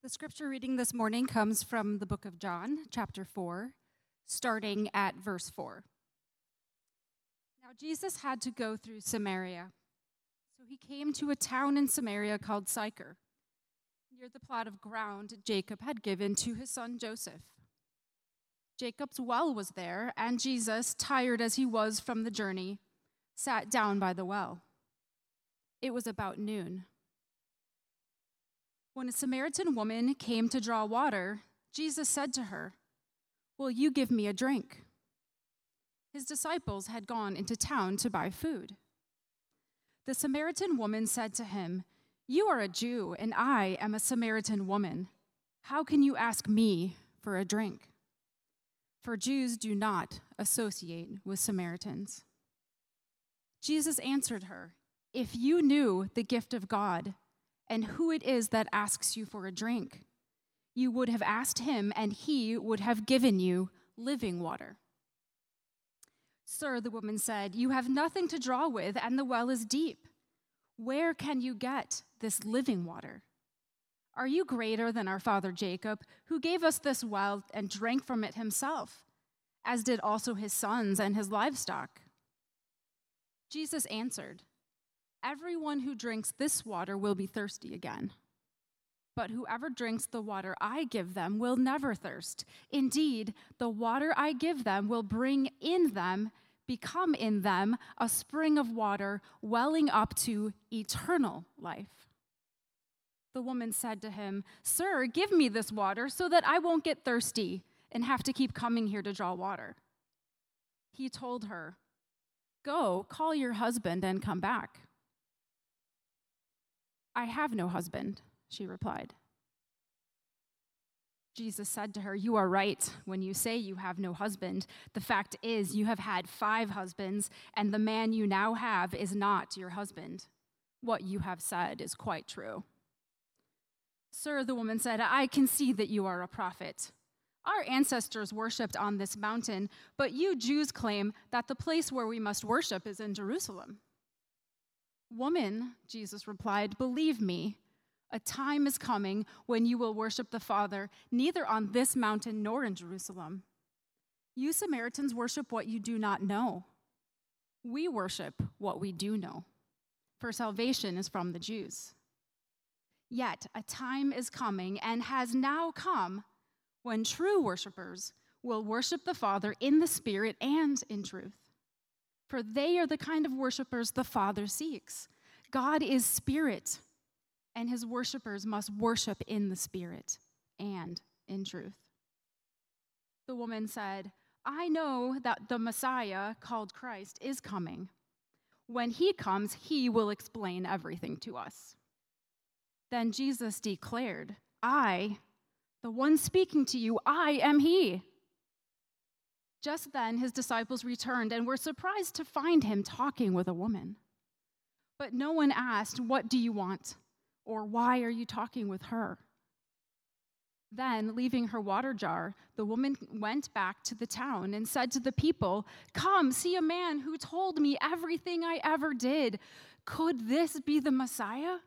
The scripture reading this morning comes from the book of John, chapter 4, starting at verse 4. Now Jesus had to go through Samaria, so he came to a town in Samaria called Sychar, near the plot of ground Jacob had given to his son Joseph. Jacob's well was there, and Jesus, tired as he was from the journey, sat down by the well. It was about noon. When a Samaritan woman came to draw water, Jesus said to her, "Will you give me a drink?" His disciples had gone into town to buy food. The Samaritan woman said to him, "You are a Jew, and I am a Samaritan woman. How can you ask me for a drink?" For Jews do not associate with Samaritans. Jesus answered her, "If you knew the gift of God and who it is that asks you for a drink, you would have asked him, and he would have given you living water." "Sir," the woman said, "you have nothing to draw with, and the well is deep. Where can you get this living water? Are you greater than our father Jacob, who gave us this well and drank from it himself, as did also his sons and his livestock?" Jesus answered, "Everyone who drinks this water will be thirsty again. But whoever drinks the water I give them will never thirst. Indeed, the water I give them will become in them a spring of water welling up to eternal life." The woman said to him, "Sir, give me this water so that I won't get thirsty and have to keep coming here to draw water." He told her, "Go, call your husband and come back." "I have no husband," she replied. Jesus said to her, "You are right when you say you have no husband. The fact is, you have had 5 husbands, and the man you now have is not your husband. What you have said is quite true." "Sir," the woman said, "I can see that you are a prophet. Our ancestors worshipped on this mountain, but you Jews claim that the place where we must worship is in Jerusalem." "Woman," Jesus replied, "believe me, a time is coming when you will worship the Father neither on this mountain nor in Jerusalem. You Samaritans worship what you do not know. We worship what we do know, for salvation is from the Jews. Yet a time is coming and has now come when true worshipers will worship the Father in the Spirit and in truth. For they are the kind of worshipers the Father seeks. God is spirit, and his worshipers must worship in the Spirit and in truth." The woman said, "I know that the Messiah, called Christ, is coming. When he comes, he will explain everything to us." Then Jesus declared, "I, the one speaking to you, I am he." Just then his disciples returned and were surprised to find him talking with a woman. But no one asked, "What do you want?" or "Why are you talking with her?" Then, leaving her water jar, the woman went back to the town and said to the people, "Come, see a man who told me everything I ever did. Could this be the Messiah?"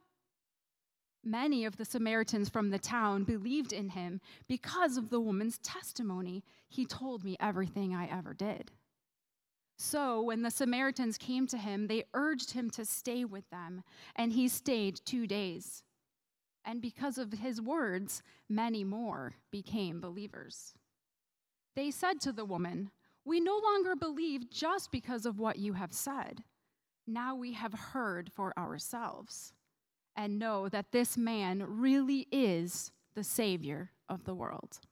Many of the Samaritans from the town believed in him because of the woman's testimony. "He told me everything I ever did." So when the Samaritans came to him, they urged him to stay with them, and he stayed 2 days. And because of his words, many more became believers. They said to the woman, "We no longer believe just because of what you have said. Now we have heard for ourselves and know that this man really is the Savior of the world."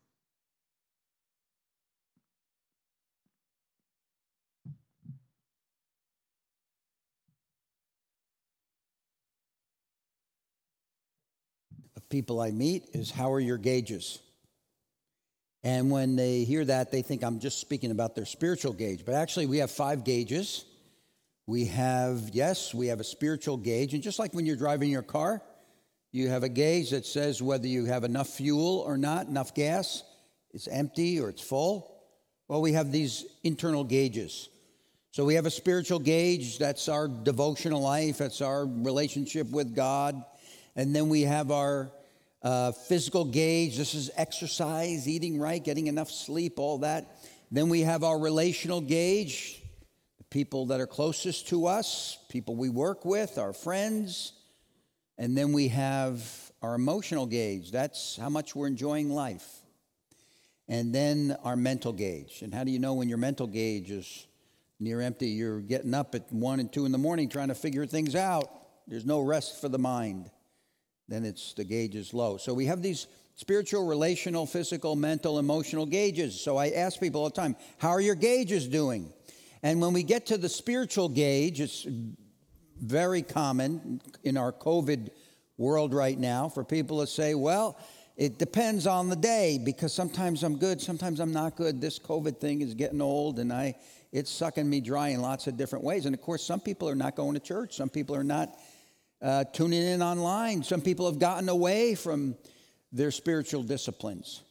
Of people I meet is, "How are your gauges?" And when they hear that, they think I'm just speaking about their spiritual gauge. But actually, we have 5 gauges. We have a spiritual gauge. And just like when you're driving your car, you have a gauge that says whether you have enough fuel or not, enough gas, it's empty or it's full. Well, we have these internal gauges. So we have a spiritual gauge. That's our devotional life. That's our relationship with God. And then we have our Physical gauge, this is exercise, eating right, getting enough sleep, all that. Then we have our relational gauge, the people that are closest to us, people we work with, our friends. And then we have our emotional gauge, that's how much we're enjoying life. And then our mental gauge. And how do you know when your mental gauge is near empty? You're getting up at 1 and 2 in the morning trying to figure things out. There's no rest for the mind. Then the gauge is low. So we have these spiritual, relational, physical, mental, emotional gauges. So I ask people all the time, how are your gauges doing? And when we get to the spiritual gauge, it's very common in our COVID world right now for people to say, well, it depends on the day, because sometimes I'm good, sometimes I'm not good. This COVID thing is getting old, and it's sucking me dry in lots of different ways. And of course, some people are not going to church. Some people are not tuning in online. Some people have gotten away from their spiritual disciplines.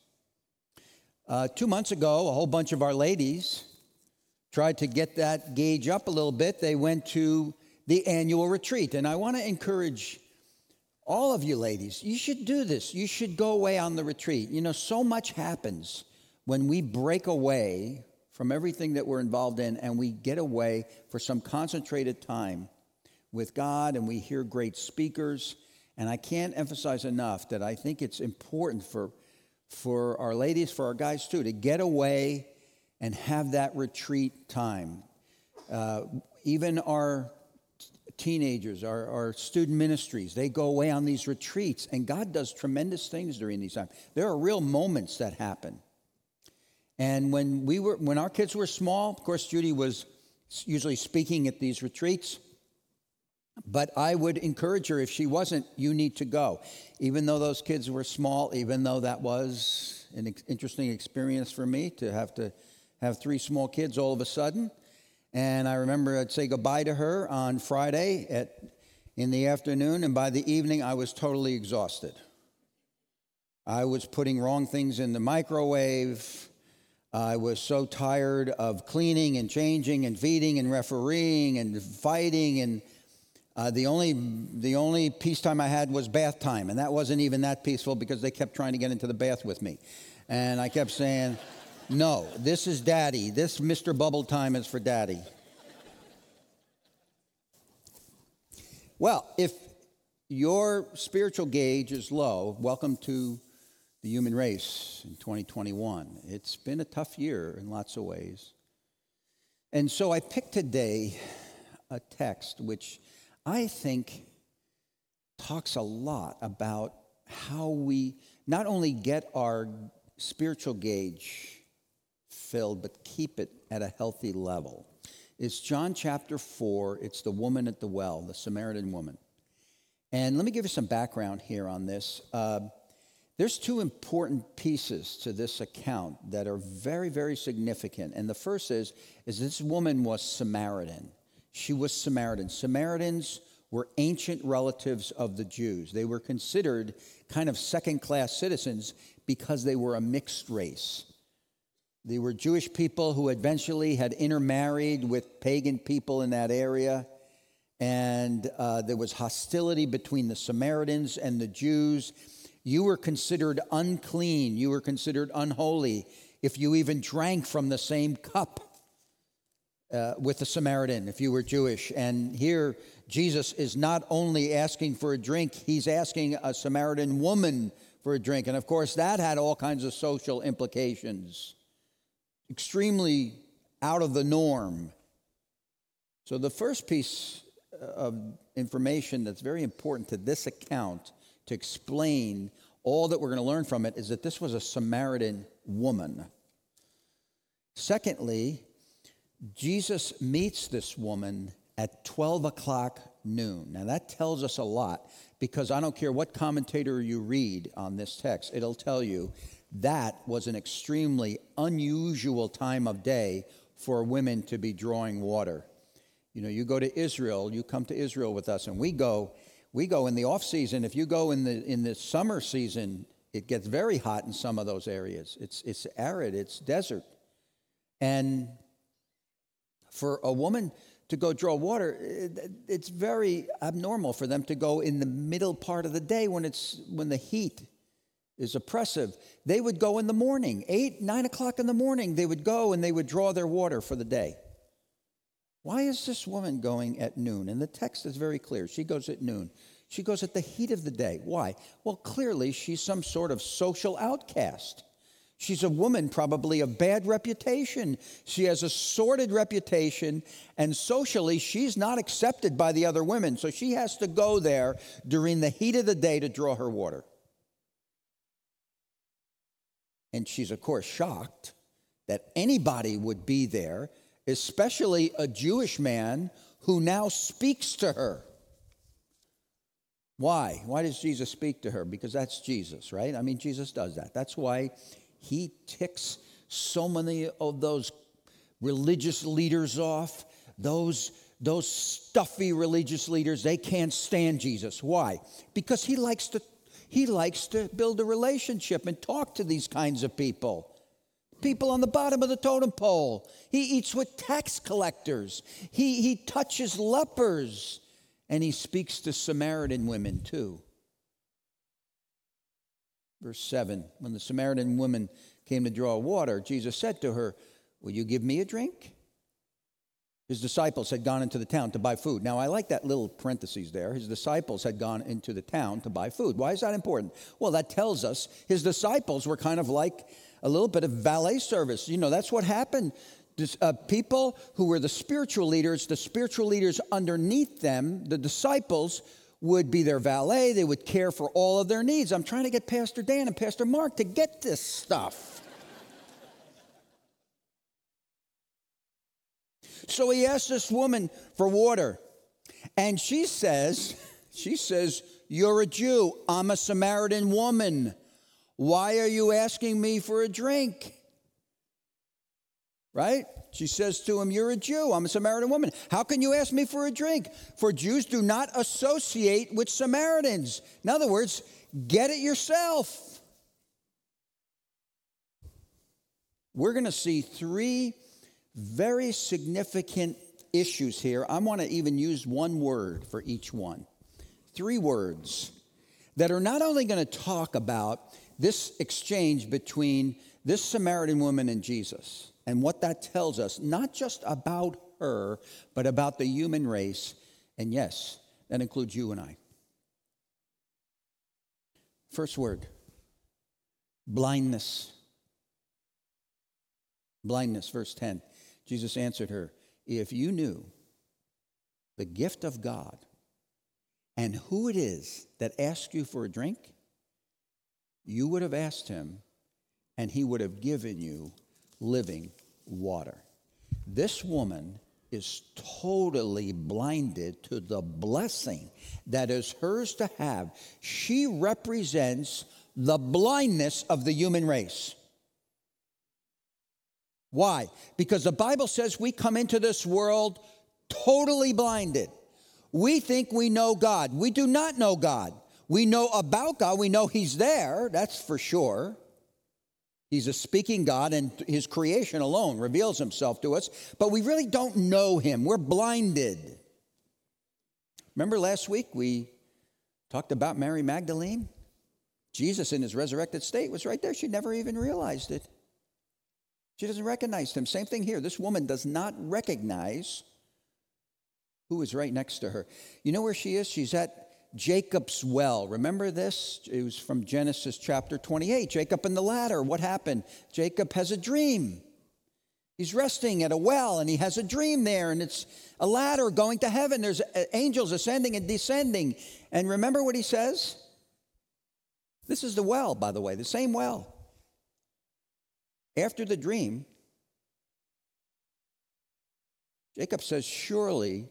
2 months ago, a whole bunch of our ladies tried to get that gauge up a little bit. They went to the annual retreat. And I want to encourage all of you ladies, you should do this. You should go away on the retreat. You know, so much happens when we break away from everything that we're involved in and we get away for some concentrated time with God, and we hear great speakers. And I can't emphasize enough that I think it's important for our ladies, for our guys too, to get away and have that retreat time. Even our teenagers, our student ministries, they go away on these retreats, and God does tremendous things during these times. There are real moments that happen. And when our kids were small, of course, Judy was usually speaking at these retreats, but I would encourage her, if she wasn't, you need to go. Even though those kids were small, even though that was an interesting experience for me to have 3 small kids all of a sudden. And I remember I'd say goodbye to her on Friday in the afternoon, and by the evening I was totally exhausted. I was putting wrong things in the microwave. I was so tired of cleaning and changing and feeding and refereeing and fighting, and the only peacetime I had was bath time, and that wasn't even that peaceful because they kept trying to get into the bath with me. And I kept saying, no, this is Daddy. This Mr. Bubble time is for Daddy. Well, if your spiritual gauge is low, welcome to the human race in 2021. It's been a tough year in lots of ways. And so I picked today a text which I think talks a lot about how we not only get our spiritual gauge filled, but keep it at a healthy level. It's John chapter 4. It's the woman at the well, the Samaritan woman. And let me give you some background here on this. There's 2 important pieces to this account that are very, very significant. And the first is this woman was Samaritan. She was Samaritan. Samaritans were ancient relatives of the Jews. They were considered kind of second-class citizens because they were a mixed race. They were Jewish people who eventually had intermarried with pagan people in that area. And there was hostility between the Samaritans and the Jews. You were considered unclean. You were considered unholy if you even drank from the same cup with the Samaritan, if you were Jewish. And here, Jesus is not only asking for a drink, he's asking a Samaritan woman for a drink. And of course, that had all kinds of social implications. Extremely out of the norm. So the first piece of information that's very important to this account to explain all that we're going to learn from it is that this was a Samaritan woman. Secondly, Jesus meets this woman at 12 o'clock noon. Now that tells us a lot, because I don't care what commentator you read on this text, it'll tell you that was an extremely unusual time of day for women to be drawing water. You know, you go to Israel, you come to Israel with us, and we go in the off season. If you go in the summer season, it gets very hot in some of those areas. It's arid, it's desert. And for a woman to go draw water, it's very abnormal for them to go in the middle part of the day when the heat is oppressive. They would go in the morning, 8, 9 o'clock in the morning, they would go and they would draw their water for the day. Why is this woman going at noon? And the text is very clear. She goes at noon. She goes at the heat of the day. Why? Well, clearly she's some sort of social outcast. She's a woman probably of bad reputation. She has a sordid reputation, and socially she's not accepted by the other women. So she has to go there during the heat of the day to draw her water. And she's, of course, shocked that anybody would be there, especially a Jewish man who now speaks to her. Why? Why does Jesus speak to her? Because that's Jesus, right? I mean, Jesus does that. That's why he ticks so many of those religious leaders off, those stuffy religious leaders. They can't stand Jesus. Why? Because he likes to build a relationship and talk to these kinds of people. People on the bottom of the totem pole. He eats with tax collectors. He touches lepers. And he speaks to Samaritan women too. Verse 7, when the Samaritan woman came to draw water, Jesus said to her, "Will you give me a drink?" His disciples had gone into the town to buy food. Now, I like that little parentheses there. His disciples had gone into the town to buy food. Why is that important? Well, that tells us his disciples were kind of like a little bit of valet service. You know, that's what happened. People who were the spiritual leaders underneath them, the disciples, would be their valet. They would care for all of their needs. I'm trying to get Pastor Dan and Pastor Mark to get this stuff. So he asked this woman for water. And she says, "You're a Jew. I'm a Samaritan woman. Why are you asking me for a drink?" Right? She says to him, "You're a Jew. I'm a Samaritan woman. How can you ask me for a drink? For Jews do not associate with Samaritans." In other words, get it yourself. We're going to see 3 very significant issues here. I want to even use one word for each one. 3 words that are not only going to talk about this exchange between this Samaritan woman and Jesus, and what that tells us, not just about her, but about the human race. And yes, that includes you and I. First word, blindness. Blindness, verse 10. Jesus answered her, "If you knew the gift of God and who it is that asks you for a drink, you would have asked him, and he would have given you living water." This woman is totally blinded to the blessing that is hers to have. She represents the blindness of the human race. Why? Because the Bible says we come into this world totally blinded. We think we know God. We do not know God. We know about God. We know he's there. That's for sure. He's a speaking God, and his creation alone reveals himself to us, but we really don't know him. We're blinded. Remember last week we talked about Mary Magdalene? Jesus in his resurrected state was right there. She never even realized it. She doesn't recognize him. Same thing here. This woman does not recognize who is right next to her. You know where she is? She's at Jacob's well. Remember this? It was from Genesis chapter 28. Jacob and the ladder. What happened? Jacob has a dream. He's resting at a well, and he has a dream there, and it's a ladder going to heaven. There's angels ascending and descending. And remember what he says? This is the well, by the way, the same well. After the dream, Jacob says, "Surely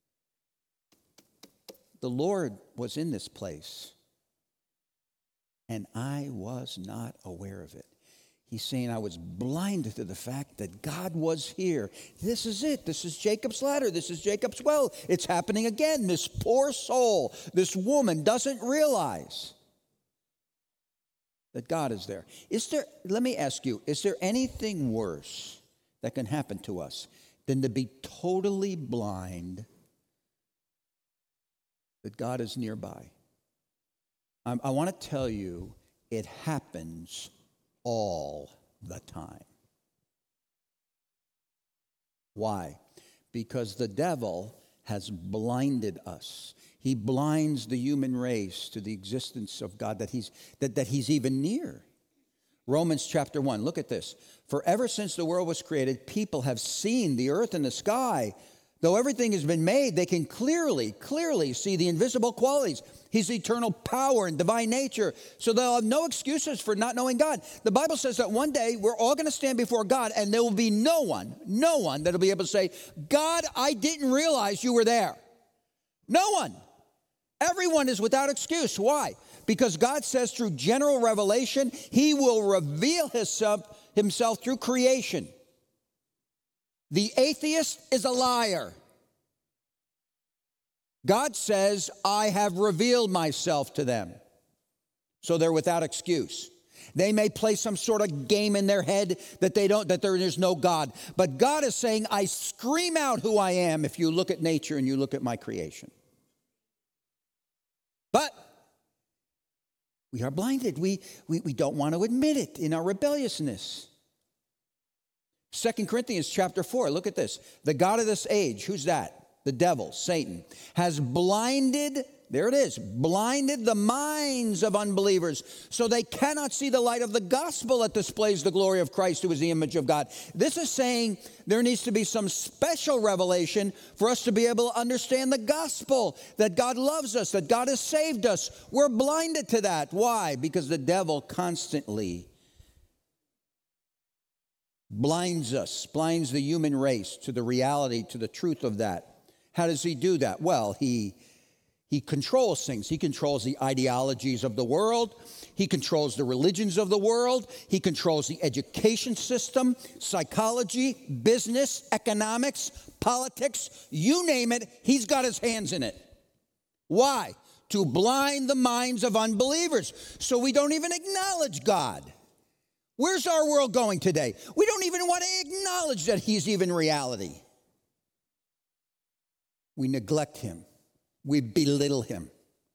the Lord was in this place, and I was not aware of it." He's saying, I was blinded to the fact that God was here. This is it. This is Jacob's ladder. This is Jacob's well. It's happening again. This poor soul, this woman doesn't realize that God is there. Let me ask you, is there anything worse that can happen to us than to be totally blind that God is nearby? I want to tell you, It happens all the time. Why? Because the devil has blinded us. He blinds the human race to the existence of God, that he's even near. Romans chapter 1, look at this. For ever since the world was created, people have seen the earth and the sky. Though everything has been made, they can clearly see the invisible qualities, his eternal power and divine nature. So they'll have no excuses for not knowing God. The Bible says that one day we're all going to stand before God, and there will be no one that'll be able to say, God, I didn't realize you were there. No one. Everyone is without excuse. Why? Because God says through general revelation, he will reveal himself through creation. The atheist is a liar. God says, I have revealed myself to them. So they're without excuse. They may play some sort of game in their head that there is no God. But God is saying, I scream out who I am if you look at nature and you look at my creation. But we are blinded. We don't want to admit it in our rebelliousness. 2 Corinthians chapter 4, look at this. The God of this age, who's that? The devil, Satan, has blinded, there it is, blinded the minds of unbelievers so they cannot see the light of the gospel that displays the glory of Christ, who is the image of God. This is saying there needs to be some special revelation for us to be able to understand the gospel, that God loves us, that God has saved us. We're blinded to that. Why? Because the devil constantly blinds the human race to the reality, to the truth of that. How does he do that? Well, he controls things. He controls the ideologies of the world. He controls the religions of the world. He controls the education system, psychology, business, economics, politics, you name it, he's got his hands in it. Why? To blind the minds of unbelievers so we don't even acknowledge God. Where's our world going today? We don't even want to acknowledge that he's even reality. We neglect him. We belittle him.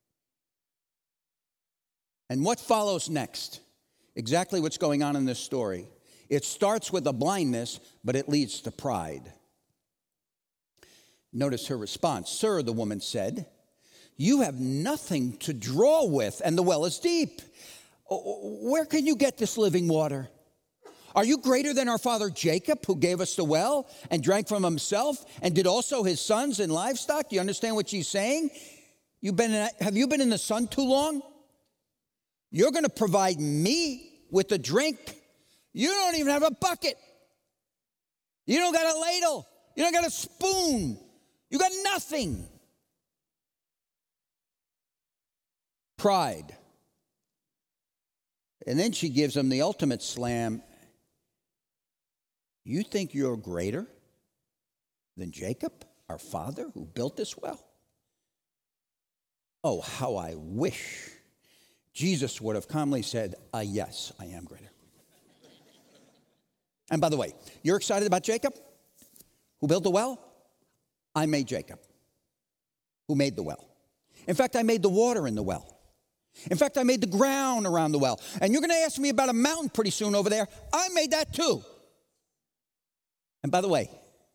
And what follows next? Exactly what's going on in this story. It starts with a blindness, but it leads to pride. Notice her response. Sir, the woman said, you have nothing to draw with, and the well is deep. Where can you get this living water? Are you greater than our father Jacob, who gave us the well and drank from himself, and did also his sons and livestock? Do you understand what she's saying? Have you been in the sun too long? You're going to provide me with a drink. You don't even have a bucket. You don't got a ladle. You don't got a spoon. You got nothing. Pride. And then she gives him the ultimate slam. You think you're greater than Jacob, our father, who built this well? Oh, how I wish Jesus would have calmly said, yes, I am greater. And by the way, you're excited about Jacob, who built the well? I made Jacob, who made the well. In fact, I made the water in the well. In fact, I made the ground around the well. And you're going to ask me about a mountain pretty soon over there. I made that too. And by the way,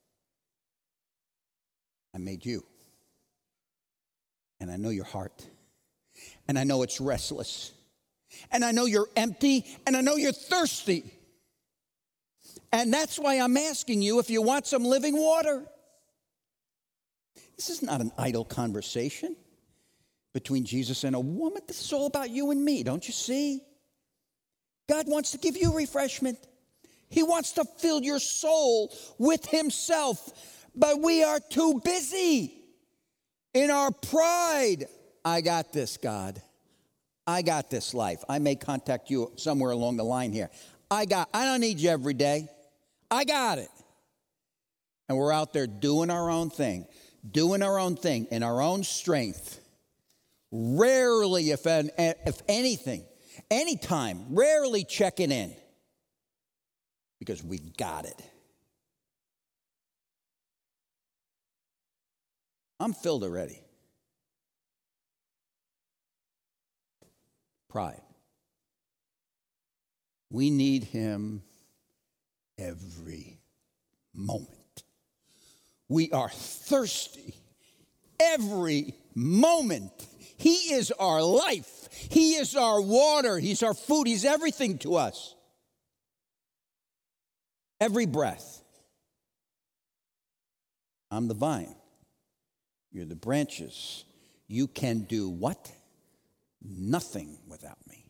I made you. And I know your heart. And I know it's restless. And I know you're empty. And I know you're thirsty. And that's why I'm asking you if you want some living water. This is not an idle conversation between Jesus and a woman. This is all about you and me, don't you see? God wants to give you refreshment. He wants to fill your soul with himself. But we are too busy in our pride. I got this, God. I got this life. I may contact you somewhere along the line here. I don't need you every day. I got it. And we're out there doing our own thing in our own strength. Rarely, if anything, anytime, rarely checking in. Because we got it. I'm filled already. Pride. We need him every moment. We are thirsty every moment. He is our life. He is our water. He's our food. He's everything to us. Every breath. I'm the vine. You're the branches. You can do what? Nothing without me.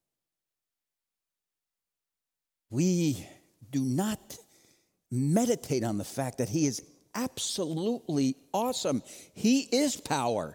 We do not meditate on the fact that he is absolutely awesome. He is power.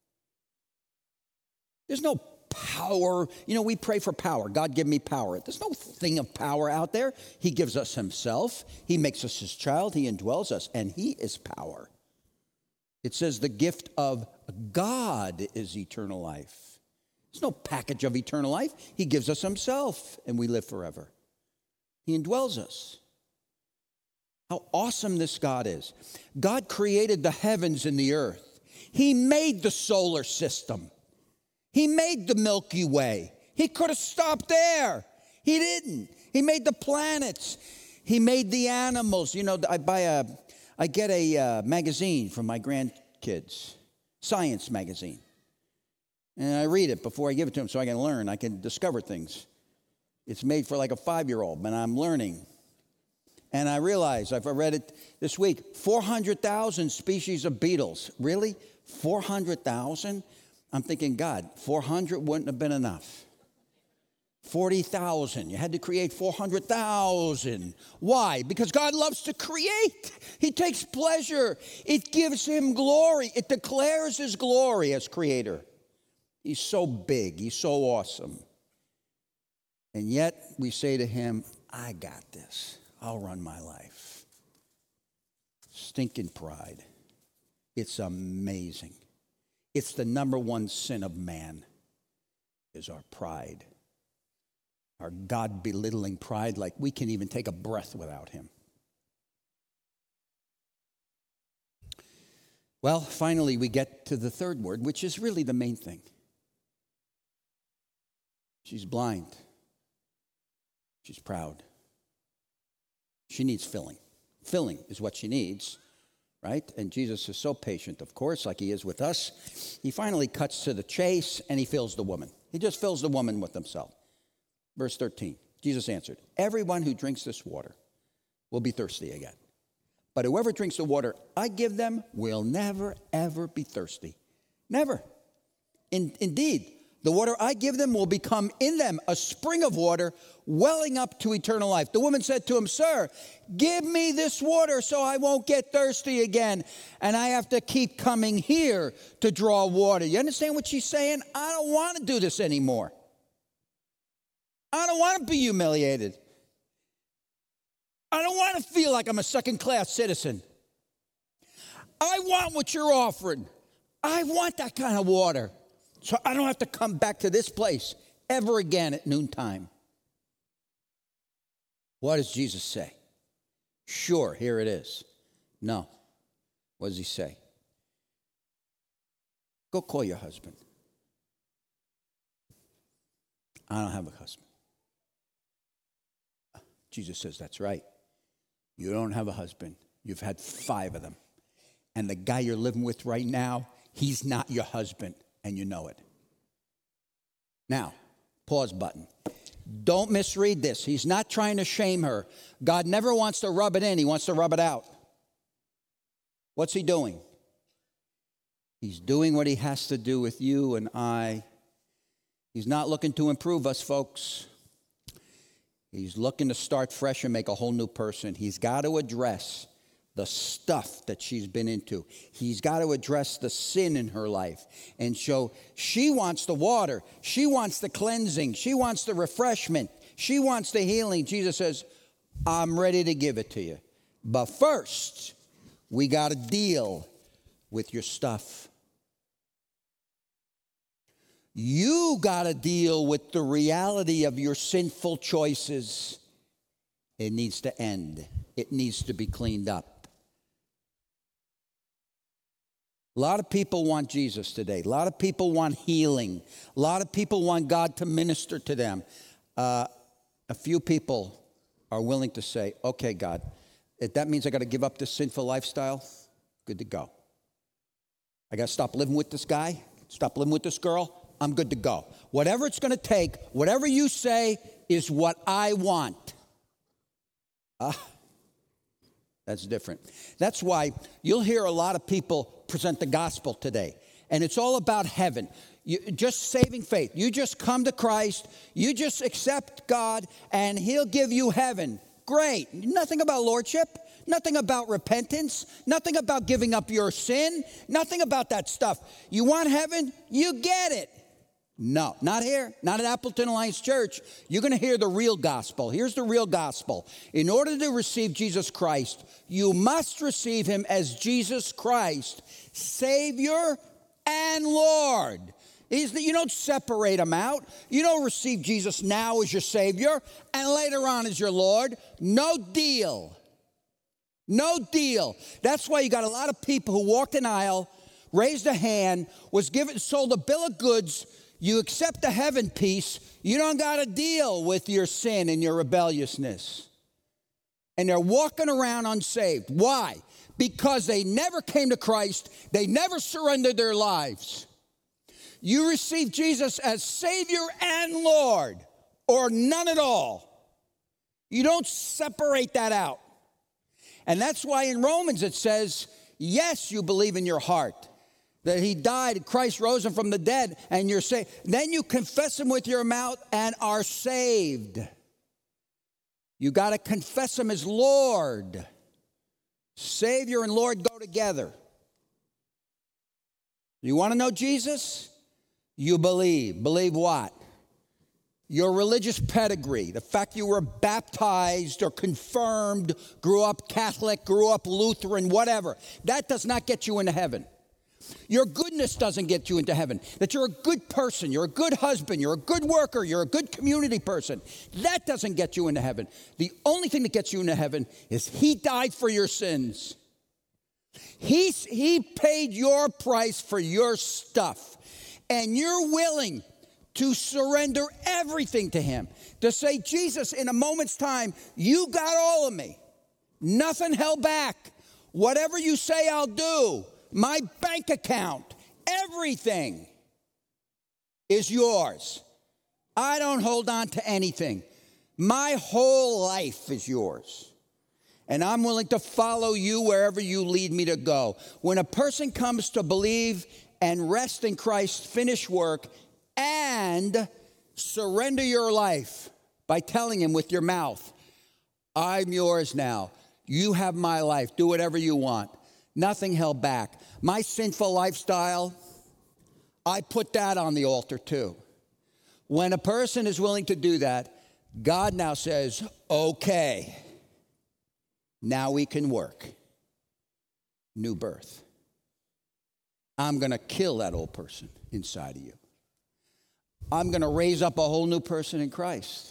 There's no power. You know, we pray for power. God, give me power. There's no thing of power out there. He gives us himself. He makes us his child. He indwells us, and he is power. It says the gift of God is eternal life. There's no package of eternal life. He gives us himself, and we live forever. He indwells us. How awesome this God is. God created the heavens and the earth. He made the solar system. He made the Milky Way. He could have stopped there. He didn't. He made the planets. He made the animals. You know, I get a magazine from my grandkids, science magazine. And I read it before I give it to them so I can learn. I can discover things. It's made for like a 5-year-old, but I'm learning. And I realize, I've read it this week, 400,000 species of beetles. Really? 400,000? I'm thinking, God, 400 wouldn't have been enough. 40,000. You had to create 400,000. Why? Because God loves to create. He takes pleasure. It gives him glory. It declares his glory as creator. He's so big. He's so awesome. And yet we say to him, I got this. I'll run my life. Stinking pride. It's amazing. It's the number one sin of man is our pride. Our God-belittling pride, like we can even take a breath without him. Well, finally, we get to the third word, which is really the main thing. She's blind. She's proud. She needs filling. Filling is what she needs, right? And Jesus is so patient, of course, like he is with us. He finally cuts to the chase, and he fills the woman. He just fills the woman with himself. Verse 13, Jesus answered, everyone who drinks this water will be thirsty again. But whoever drinks the water I give them will never, ever be thirsty. Never. Indeed, the water I give them will become in them a spring of water welling up to eternal life. The woman said to him, Sir, give me this water so I won't get thirsty again, and I have to keep coming here to draw water. You understand what she's saying? I don't want to do this anymore. I don't want to be humiliated. I don't want to feel like I'm a second-class citizen. I want what you're offering. I want that kind of water. So I don't have to come back to this place ever again at noontime. What does Jesus say? Sure, here it is. No. What does he say? Go call your husband. I don't have a husband. Jesus says, that's right. You don't have a husband. You've had 5 of them. And the guy you're living with right now, he's not your husband. And you know it. Now, pause button. Don't misread this. He's not trying to shame her. God never wants to rub it in. He wants to rub it out. What's he doing? He's doing what he has to do with you and I. He's not looking to improve us, folks. He's looking to start fresh and make a whole new person. He's got to address the stuff that she's been into. He's got to address the sin in her life and show she wants the water. She wants the cleansing. She wants the refreshment. She wants the healing. Jesus says, I'm ready to give it to you. But first, we got to deal with your stuff. You got to deal with the reality of your sinful choices. It needs to end. It needs to be cleaned up. A lot of people want Jesus today. A lot of people want healing. A lot of people want God to minister to them. a few people are willing to say, okay, God, if that means I got to give up this sinful lifestyle, good to go. I got to stop living with this guy, stop living with this girl, I'm good to go. Whatever it's going to take, whatever you say is what I want. That's different. That's why you'll hear a lot of people present the gospel today, and it's all about heaven. Just saving faith. You just come to Christ, you just accept God, and he'll give you heaven. Great. Nothing about lordship, nothing about repentance, nothing about giving up your sin, nothing about that stuff. You want heaven? You get it. No, not here, not at Appleton Alliance Church. You're going to hear the real gospel. Here's the real gospel. In order to receive Jesus Christ, you must receive him as Jesus Christ, Savior and Lord. You don't separate them out. You don't receive Jesus now as your Savior and later on as your Lord. No deal. No deal. That's why you got a lot of people who walked an aisle, raised a hand, sold a bill of goods. You accept the heaven piece. You don't got to deal with your sin and your rebelliousness. And they're walking around unsaved. Why? Because they never came to Christ. They never surrendered their lives. You receive Jesus as Savior and Lord, or none at all. You don't separate that out. And that's why in Romans it says, yes, you believe in your heart that he died, Christ rose him from the dead, and you're saved. Then you confess him with your mouth and are saved. You got to confess him as Lord. Savior and Lord go together. You want to know Jesus? You believe. Believe what? Your religious pedigree, the fact you were baptized or confirmed, grew up Catholic, grew up Lutheran, whatever. That does not get you into heaven. Your goodness doesn't get you into heaven. That you're a good person, you're a good husband, you're a good worker, you're a good community person. That doesn't get you into heaven. The only thing that gets you into heaven is he died for your sins. He paid your price for your stuff. And you're willing to surrender everything to him. To say, Jesus, in a moment's time, you got all of me. Nothing held back. Whatever you say, I'll do. My bank account, everything is yours. I don't hold on to anything. My whole life is yours. And I'm willing to follow you wherever you lead me to go. When a person comes to believe and rest in Christ's finished work and surrender your life by telling him with your mouth, I'm yours now. You have my life. Do whatever you want. Nothing held back. My sinful lifestyle, I put that on the altar too. When a person is willing to do that, God now says, okay, now we can work. New birth. I'm going to kill that old person inside of you. I'm going to raise up a whole new person in Christ.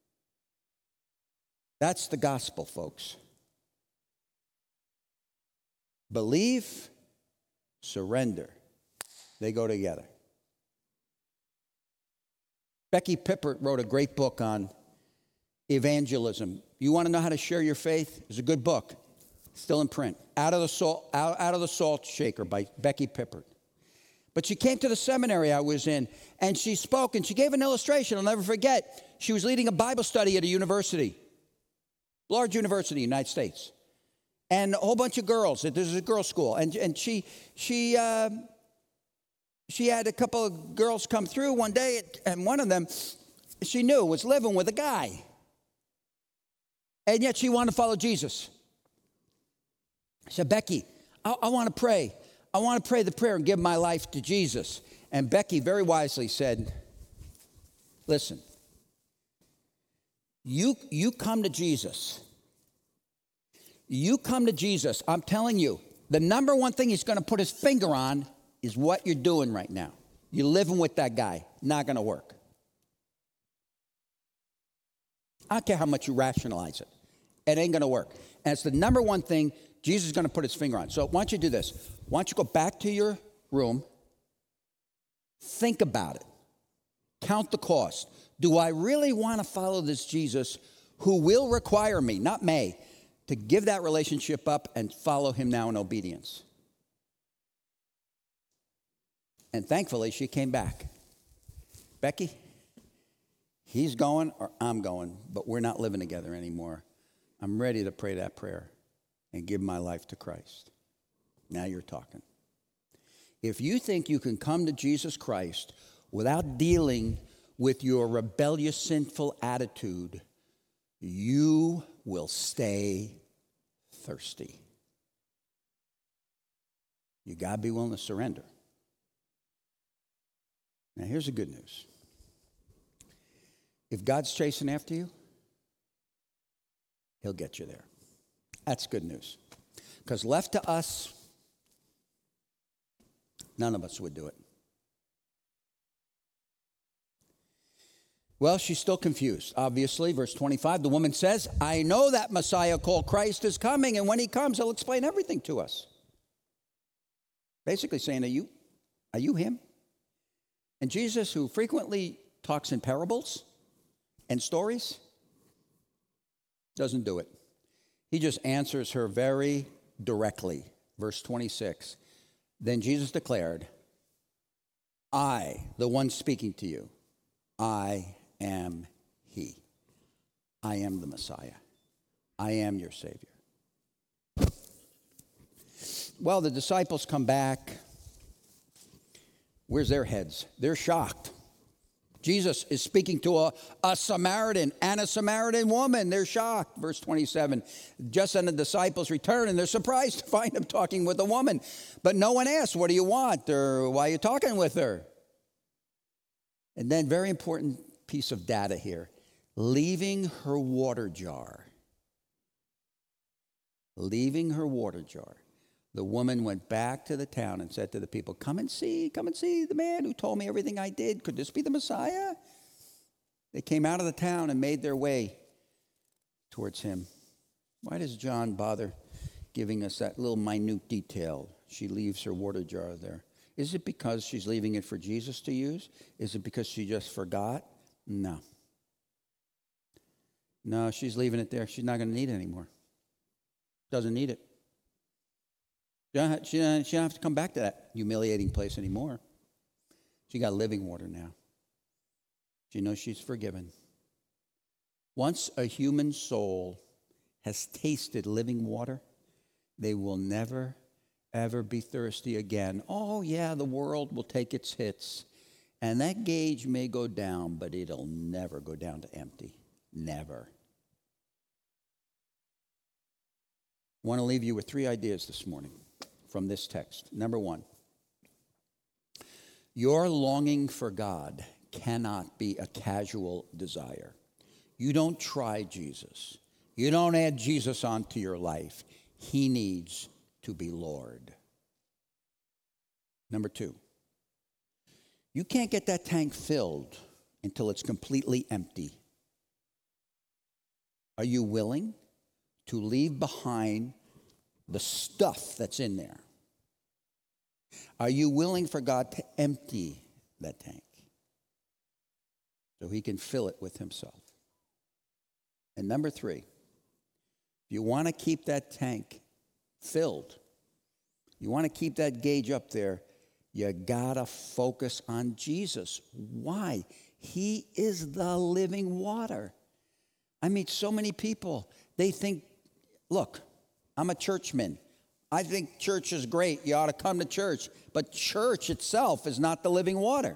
That's the gospel, folks. Believe, surrender. They go together. Becky Pippert wrote a great book on evangelism. You want to know how to share your faith? It's a good book. Still in print. Out of the Salt Shaker by Becky Pippert. But she came to the seminary I was in, and she spoke, and she gave an illustration. I'll never forget. She was leading a Bible study at a university, large university in the United States. And a whole bunch of girls. This is a girls' school. And she had a couple of girls come through one day, and one of them, she knew, was living with a guy. And yet she wanted to follow Jesus. I said, Becky, I want to pray. I want to pray the prayer and give my life to Jesus. And Becky very wisely said, listen, you come to Jesus. You come to Jesus. I'm telling you, the number one thing he's going to put his finger on is what you're doing right now. You're living with that guy. Not going to work. I don't care how much you rationalize it. It ain't going to work. And it's the number one thing Jesus is going to put his finger on. So why don't you do this? Why don't you go back to your room, think about it, count the cost, Do I really want to follow this Jesus who will require me, not may, to give that relationship up and follow him now in obedience? And thankfully, she came back. Becky, he's going or I'm going, but we're not living together anymore. I'm ready to pray that prayer and give my life to Christ. Now you're talking. If you think you can come to Jesus Christ without dealing with your rebellious, sinful attitude, you will stay thirsty. You got to be willing to surrender. Now, here's the good news. If God's chasing after you, he'll get you there. That's good news. Because left to us, none of us would do it. Well, she's still confused, obviously. Verse 25, the woman says, I know that Messiah called Christ is coming, and when he comes, he'll explain everything to us. Basically saying, are you him? And Jesus, who frequently talks in parables and stories, doesn't do it. He just answers her very directly. Verse 26, then Jesus declared, I, the one speaking to you, I am he. I am the Messiah. I am your Savior. Well, the disciples come back. Where's their heads? They're shocked. Jesus is speaking to a Samaritan and a Samaritan woman. They're shocked. Verse 27, just then the disciples return, and they're surprised to find him talking with a woman. But no one asks, what do you want? Or why are you talking with her? And then very important piece of data here. Leaving her water jar. Leaving her water jar. The woman went back to the town and said to the people, come and see the man who told me everything I did. Could this be the Messiah? They came out of the town and made their way towards him. Why does John bother giving us that little minute detail? She leaves her water jar there. Is it because she's leaving it for Jesus to use? Is it because she just forgot? No. No, she's leaving it there. She's not going to need it anymore. Doesn't need it. She don't have to come back to that humiliating place anymore. She got living water now. She knows she's forgiven. Once a human soul has tasted living water, they will never, ever be thirsty again. Oh, yeah, the world will take its hits, and that gauge may go down, but it'll never go down to empty. Never. I want to leave you with 3 ideas this morning from this text. Number 1, your longing for God cannot be a casual desire. You don't try Jesus. You don't add Jesus onto your life. He needs to be Lord. Number 2, you can't get that tank filled until it's completely empty. Are you willing to leave behind the stuff that's in there? Are you willing for God to empty that tank so he can fill it with himself? And number 3, if you want to keep that tank filled, you want to keep that gauge up there, you got to focus on Jesus. Why? He is the living water. I meet so many people, they think, look, I'm a churchman. I think church is great. You ought to come to church. But church itself is not the living water.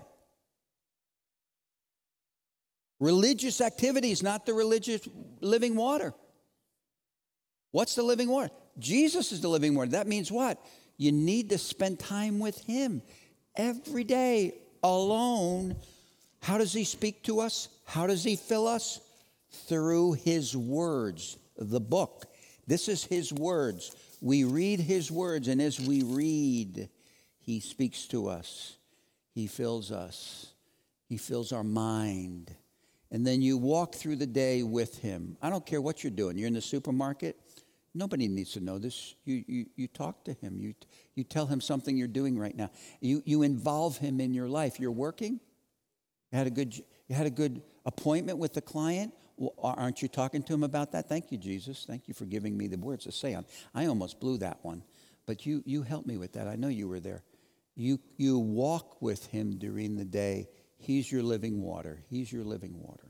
Religious activity is not the religious living water. What's the living water? Jesus is the living water. That means what? You need to spend time with him every day alone. How does he speak to us? How does he fill us? Through his words, the book. This is his words. We read his words, and as we read, he speaks to us. He fills us. He fills our mind. And then you walk through the day with him. I don't care what you're doing. You're in the supermarket. Nobody needs to know this. You talk to him. You tell him something you're doing right now. You involve him in your life. You're working. You had a good appointment with the client? Well, aren't you talking to him about that? Thank you, Jesus. Thank you for giving me the words to say. I almost blew that one, but you helped me with that. I know you were there. You walk with him during the day. He's your living water. He's your living water.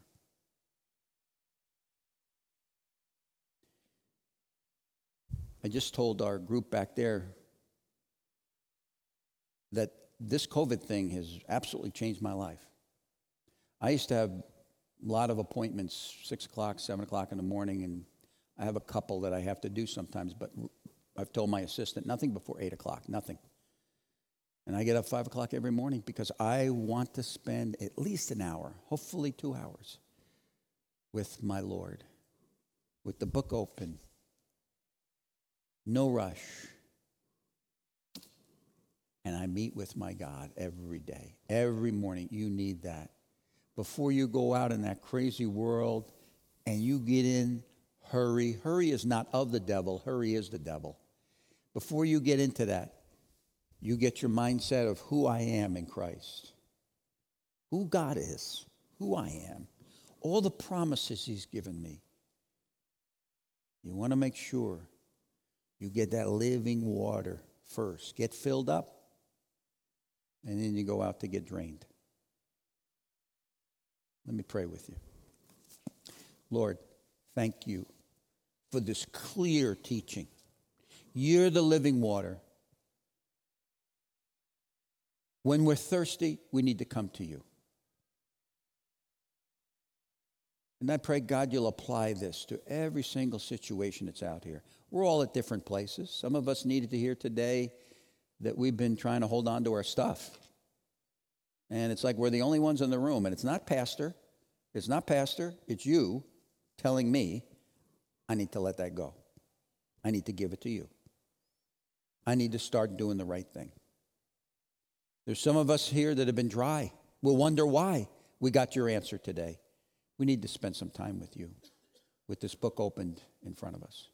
I just told our group back there that this COVID thing has absolutely changed my life. I used to have a lot of appointments, 6 o'clock, 7 o'clock in the morning, and I have a couple that I have to do sometimes, but I've told my assistant, nothing before 8 o'clock, nothing. And I get up 5 o'clock every morning because I want to spend at least an hour, hopefully 2 hours, with my Lord, with the book open, no rush. And I meet with my God every day, every morning. You need that. Before you go out in that crazy world and you get in, hurry. Hurry is not of the devil. Hurry is the devil. Before you get into that, you get your mindset of who I am in Christ, who God is, who I am, all the promises he's given me. You want to make sure you get that living water first. Get filled up, and then you go out to get drained. Let me pray with you. Lord, thank you for this clear teaching. You're the living water. When we're thirsty, we need to come to you. And I pray, God, you'll apply this to every single situation that's out here. We're all at different places. Some of us needed to hear today that we've been trying to hold on to our stuff. And it's like we're the only ones in the room. And it's not pastor. It's not pastor. It's you telling me I need to let that go. I need to give it to you. I need to start doing the right thing. There's some of us here that have been dry. We'll wonder why. We got your answer today. We need to spend some time with you, with this book opened in front of us.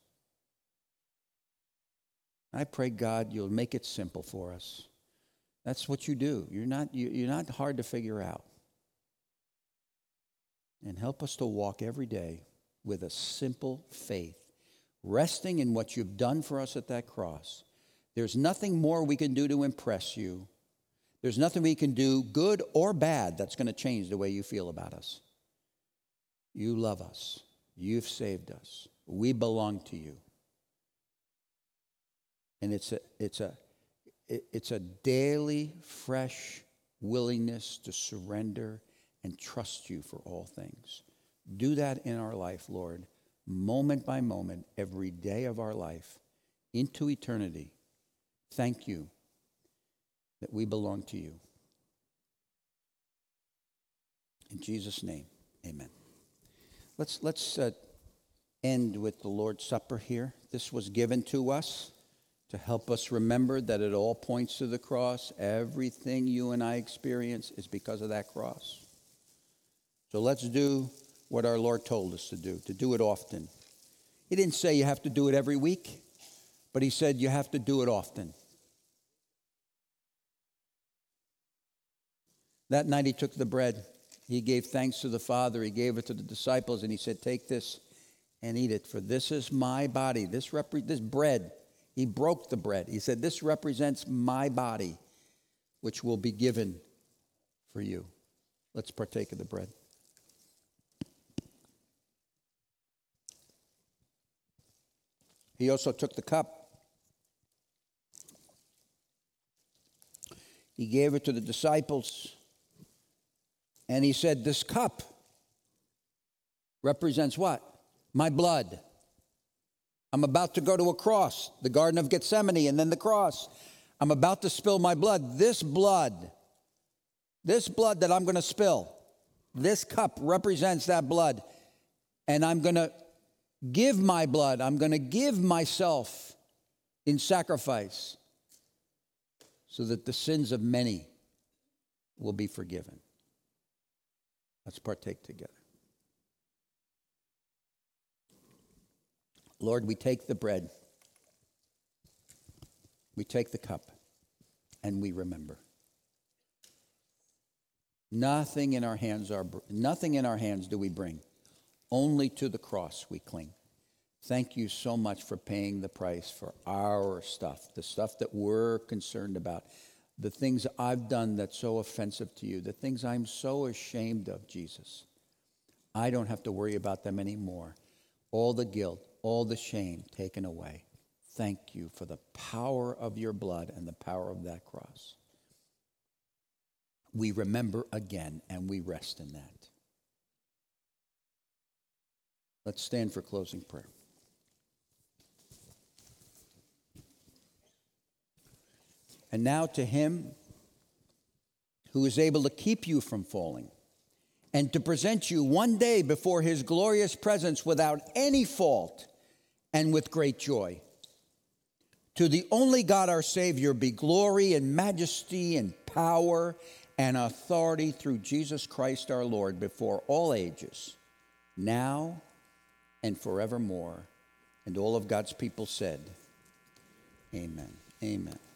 I pray, God, you'll make it simple for us. That's what you do. You're not hard to figure out. And help us to walk every day with a simple faith, resting in what you've done for us at that cross. There's nothing more we can do to impress you. There's nothing we can do, good or bad, that's going to change the way you feel about us. You love us. You've saved us. We belong to you. And it's a daily, fresh willingness to surrender and trust you for all things. Do that in our life, Lord, moment by moment, every day of our life, into eternity. Thank you that we belong to you. In Jesus' name, amen. Let's end with the Lord's Supper here. This was given to us to help us remember that it all points to the cross. Everything you and I experience is because of that cross. So let's do what our Lord told us to do it often. He didn't say you have to do it every week, but he said you have to do it often. That night he took the bread. He gave thanks to the Father. He gave it to the disciples, and he said, take this and eat it, for this is my body. This bread, he broke the bread. He said, this represents my body, which will be given for you. Let's partake of the bread. He also took the cup. He gave it to the disciples. And he said, this cup represents what? My blood. I'm about to go to a cross, the Garden of Gethsemane, and then the cross. I'm about to spill my blood. This blood that I'm going to spill, this cup represents that blood. And I'm going to give my blood. I'm going to give myself in sacrifice so that the sins of many will be forgiven. Let's partake together. Lord, we take the bread, we take the cup, and we remember. Nothing in our hands do we bring. Only to the cross we cling. Thank you so much for paying the price for our stuff, the stuff that we're concerned about, the things I've done that's so offensive to you, the things I'm so ashamed of, Jesus. I don't have to worry about them anymore. All the guilt, all the shame taken away. Thank you for the power of your blood and the power of that cross. We remember again and we rest in that. Let's stand for closing prayer. And now to him who is able to keep you from falling and to present you one day before his glorious presence without any fault and with great joy. To the only God our Savior be glory and majesty and power and authority through Jesus Christ our Lord before all ages, now and forevermore. And all of God's people said, amen. Amen.